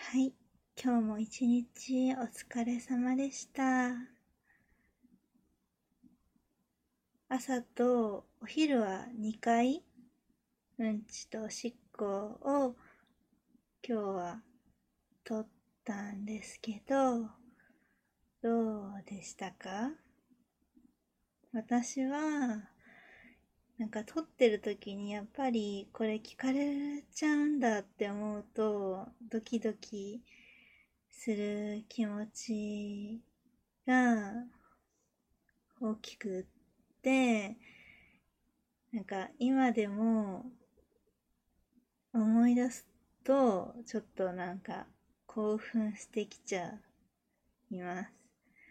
はい、今日も一日お疲れ様でした。朝とお昼は2回、うんちとおしっこを今日は取ったんですけど、どうでしたか？私は、取ってる時にやっぱりこれ聞かれちゃうんだって思うと、ドキドキする気持ちが大きくって、今でも思い出すとちょっと興奮してきちゃいます。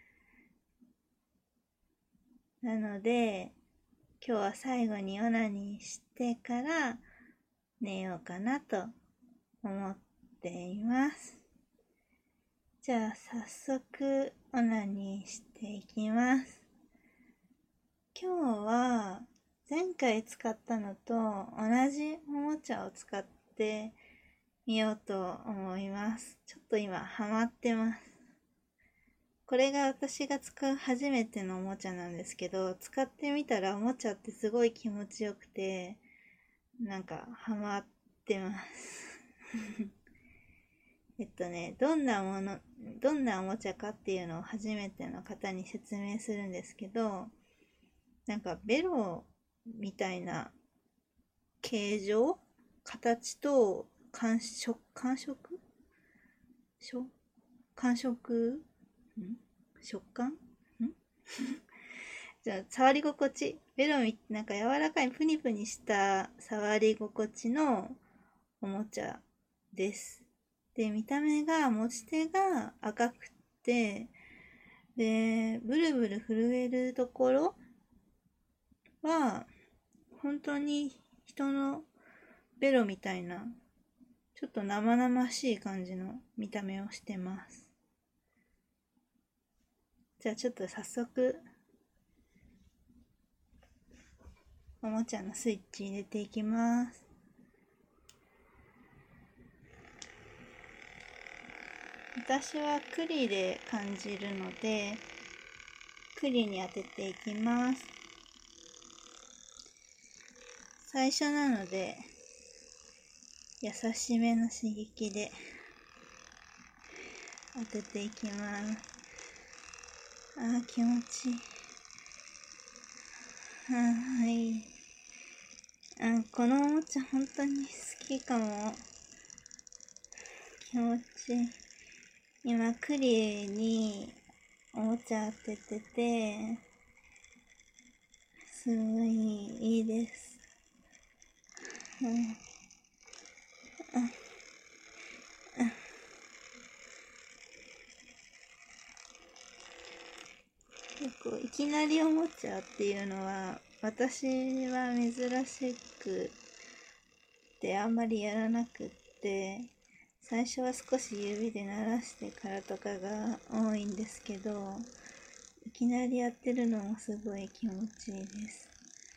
なので今日は最後にオナニーしてから寝ようかなと思っています。じゃあ早速オナニーしていきます。今日は前回使ったのと同じおもちゃを使ってみようと思います。ちょっと今ハマってます。これが私が使う初めてのおもちゃなんですけど、使ってみたらおもちゃってすごい気持ちよくて、ハマってます。どんなおもちゃかっていうのを初めての方に説明するんですけど、ベロみたいな形状形と感触食感じゃあ、触り心地。ベロみ、柔らかいプニプニした触り心地のおもちゃです。で、見た目が、持ち手が赤くて、で、ブルブル震えるところは、本当に人のベロみたいな、ちょっと生々しい感じの見た目をしてます。じゃあちょっと早速、おもちゃのスイッチ入れていきます。私は栗で感じるので、栗に当てていきます。最初なので、優しめの刺激で当てていきます。気持ちいい。はい。このおもちゃ本当に好きかも。気持ちいい。今、栗におもちゃ当ててて、すごいいいです。結構いきなりおもちゃっていうのは私は珍しくてあんまりやらなくって、最初は少し指で鳴らしてからとかが多いんですけど、いきなりやってるのもすごい気持ちいいです。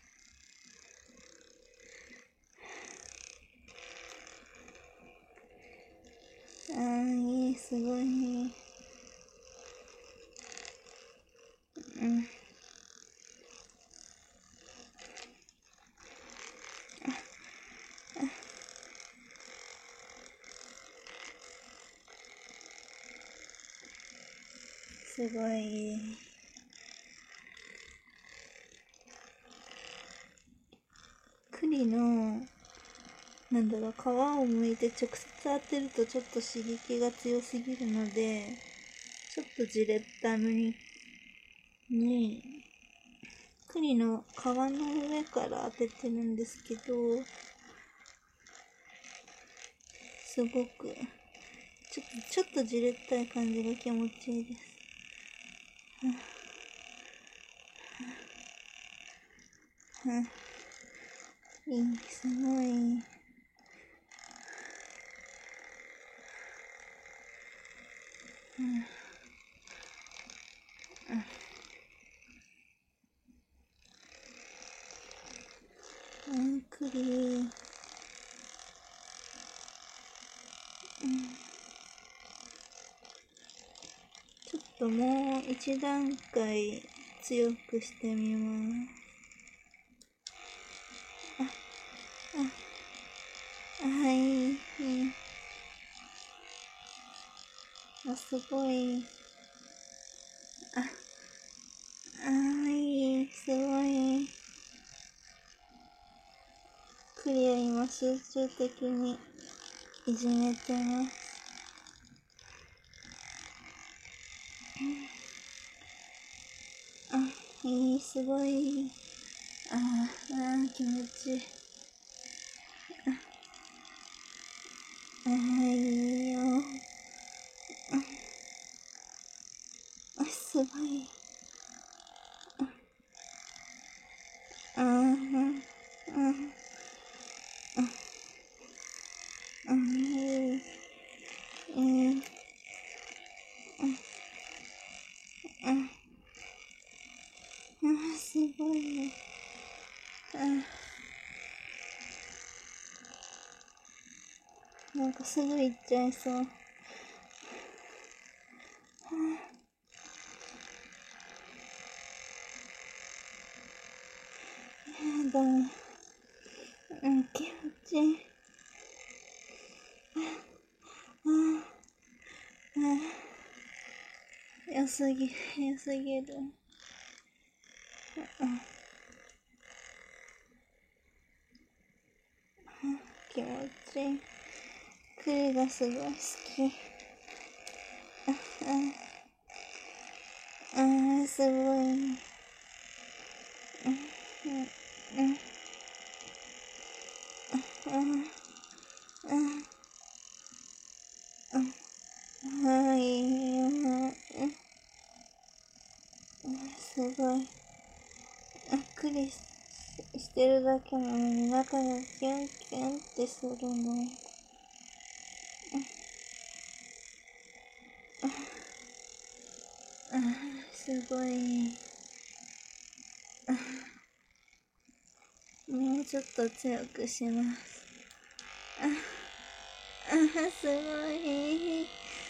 いい、すごいいい。すごいいい。栗の皮を剥いて直接当てるとちょっと刺激が強すぎるので、ちょっとじれっために栗の皮の上から当ててるんですけど、すごくちょっとじれったい感じが気持ちいいです。いい、すごい。栗。 もう一段階強くしてみます。はい、すごい。はい、すごい。クリア今集中的にいじめてます。すごい。気持ちいい。いいよ。すごい。すごいね。なんかすぐ行っちゃいそう。やだ。気持ちいい。良すぎる。気持ちいい。栗がすごい好き。すごい。はい。すごい。栗してるだけなのに中がキュンキュンってするの。すごい。もうちょっと強くします。すごい。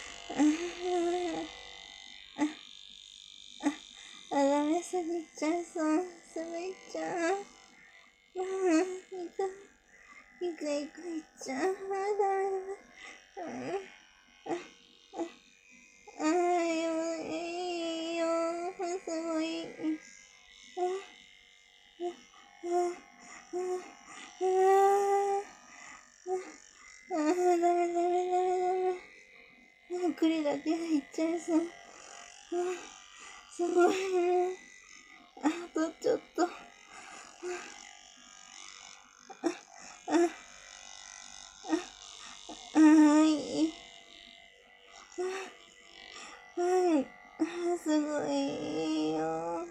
ダメすぎちゃいそう。すぐいっちゃう。いくいっちゃう。ダメだ。いいよ。すごい。ダメ。栗だけ入っちゃいそう。すごい。あとちょっと。はい。すごいよ。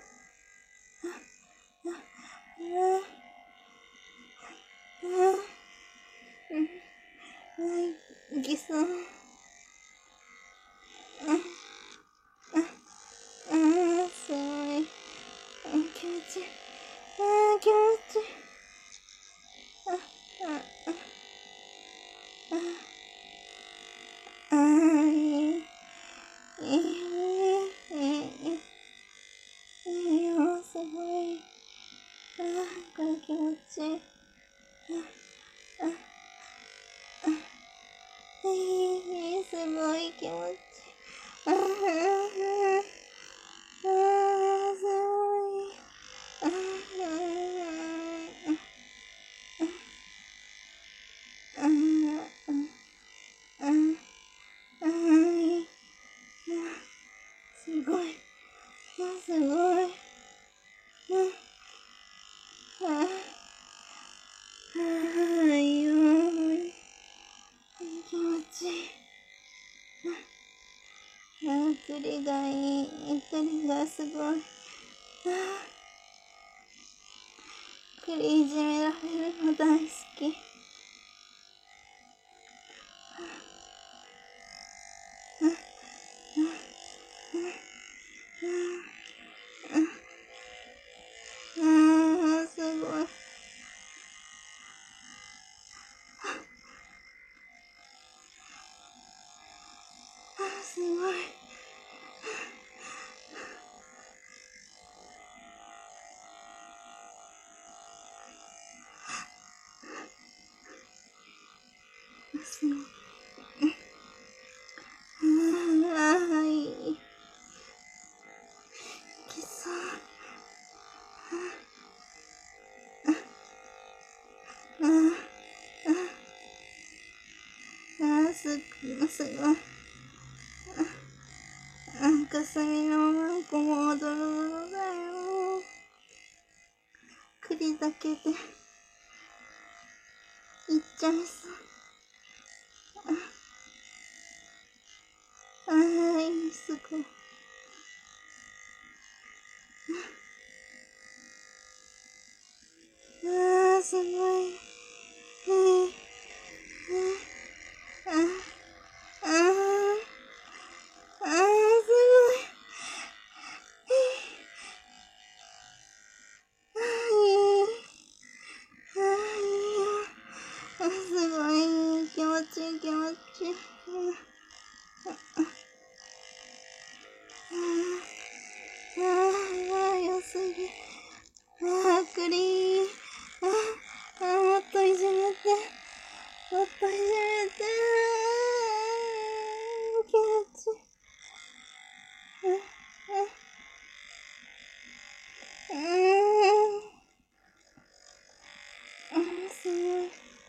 いきそう。すごい。気持ちいい。気持ちいい。いい。いいよ、すごい。これ気持ちいい。すごい気持ちいい。すごい。すごい。すごい。いいよ。気持ちいい。栗がいい。栗がすごい。栗いじめられるの大好き。すごい。すごい。 すごい。くすみのワンコもおどろどろだよ。栗だけでいっちゃいそう。すごい。すごい。すごい。気持ちいい、気持ちいい。良すぎ。栗。もっといじめて。もっといじめて。気持ちいい。すごい。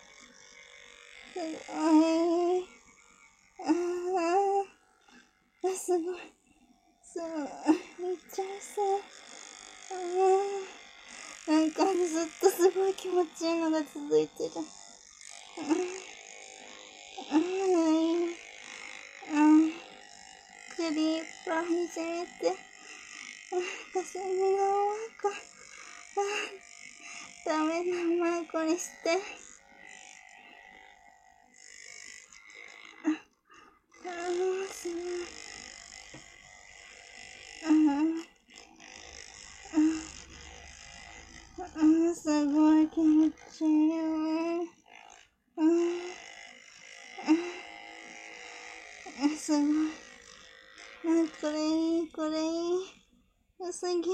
すごい。すごい。そう、めっちゃいそう。なんかずっとすごい気持ちいいのが続いてる。クリーパーいじめて。かすみのマーコ。ダメなマーコにして。すごい。すごい気持ちいい。すごい。これいい、これいい。良すぎ。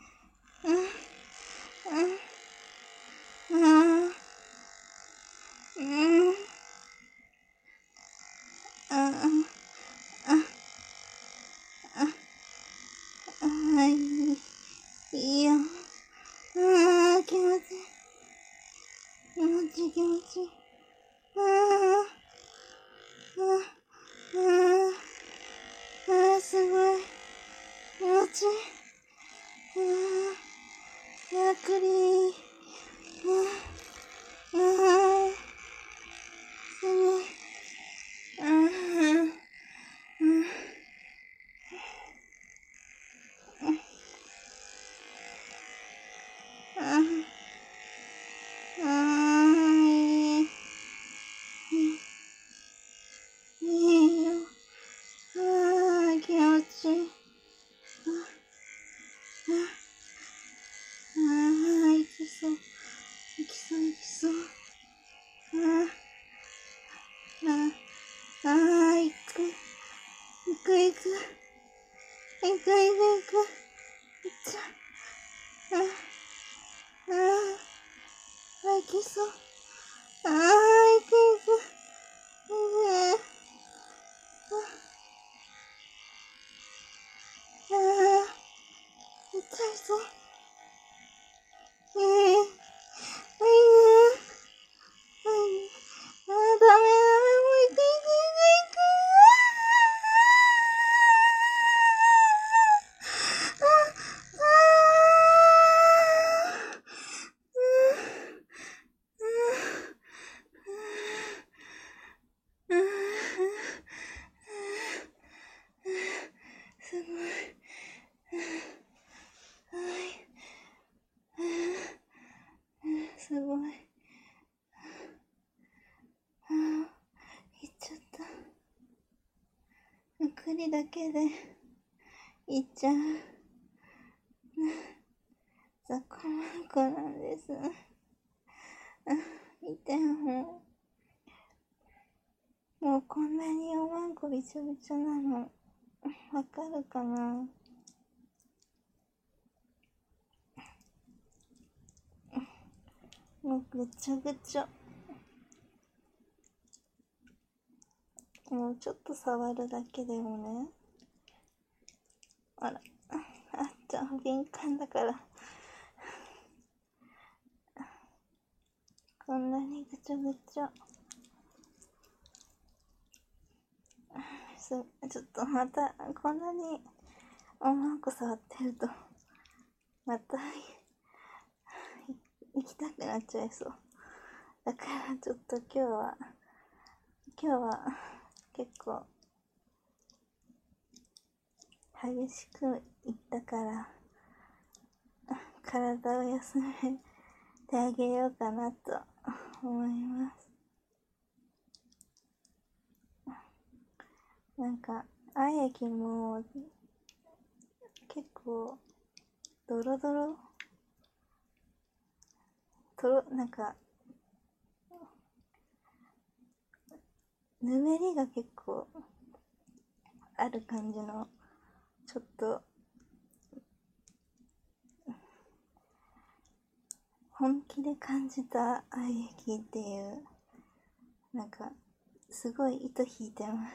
いいよ。気持ちいい。気持ちいい、気持ちいい。すごい。気持ちいい。クリー。すごい。いいよ。気持ちいい。行きそう。行きそう、行きそう。行く。行く、行く。行く、行く、行く。行っちゃう。行きそう。行く、行く。痛いぞ。ダメダメ、もう行く、行く、行く、行く。すごい。すごい。行っちゃった。栗だけで行っちゃう。ザコマンコなんです。見てもうこんなにおまんこびちょびちょなの。わかるかな？もうぐちょぐちょ。もうちょっと触るだけでもね。あら。あっちゃん敏感だから。こんなにぐちょぐちょ。 ちょっとまたこんなに女の子触ってるとまた行きたくなっちゃいそう。だからちょっと今日は結構激しく行ったから体を休めてあげようかなと思います。なんか愛液も結構ドロドロなんかぬめりが結構ある感じのちょっと本気で感じた愛液っていうなんかすごい糸引いてます。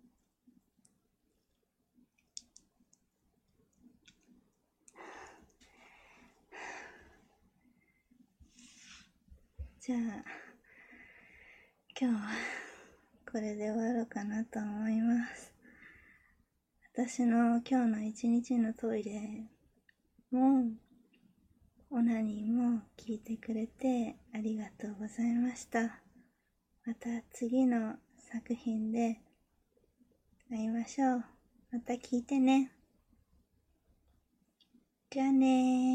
じゃあ今日はこれで終わろうかなと思います。私の今日の一日のトイレもオナニーも聞いてくれてありがとうございました。また次の作品で会いましょう。また聞いてね。じゃあねー。